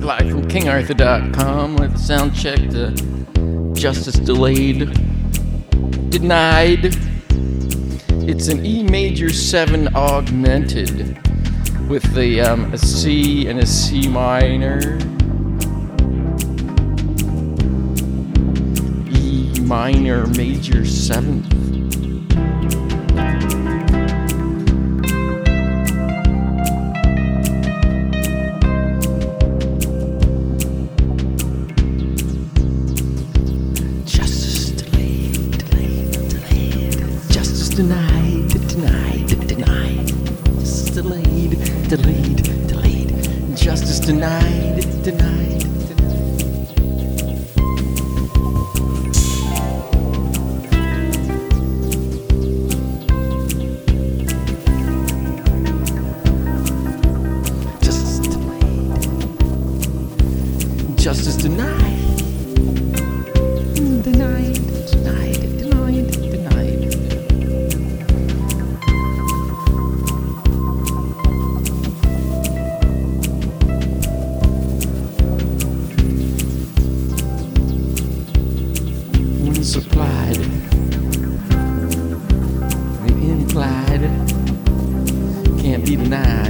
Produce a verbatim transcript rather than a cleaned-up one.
Live from king arthur dot com with sound check to Justice Delayed. Denied. It's an E major seven augmented with the um, a C and a C minor. E minor major seventh. Denied, denied, denied. Justice delayed, delayed, delayed. Justice denied, denied, denied. Justice delayed. Justice denied. Denied, denied, denied, denied. Supplied, the implied can't be denied.